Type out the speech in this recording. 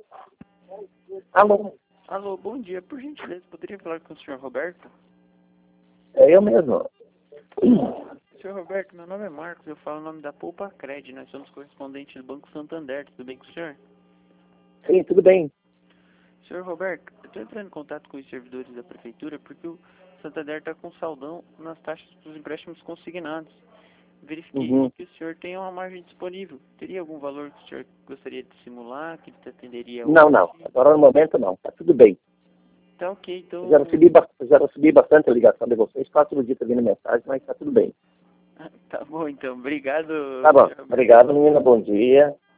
Alô, Alô, bom dia. Por gentileza, poderia falar com o senhor Roberto? é eu mesmo. Senhor Roberto, meu nome é Marcos, eu falo o nome da Poupa Cred, nós somos correspondentes do Banco Santander, tudo bem com o senhor? Sim, tudo bem. Senhor Roberto, eu estou entrando em contato com os servidores da prefeitura porque o Santander está com saldão nas taxas dos empréstimos consignados. Verifiquei que o senhor tem uma margem disponível. Teria algum valor que o senhor gostaria de simular, que ele atenderia hoje? Não. Agora no momento não. Tá tudo bem. Tá ok, então... Já recebi bastante a ligação de vocês. Quase todo dia tá vindo mensagem, mas tá tudo bem. Tá bom, então. Obrigado, Tá bom. senhor Roberto. Obrigado, menina. Bom dia.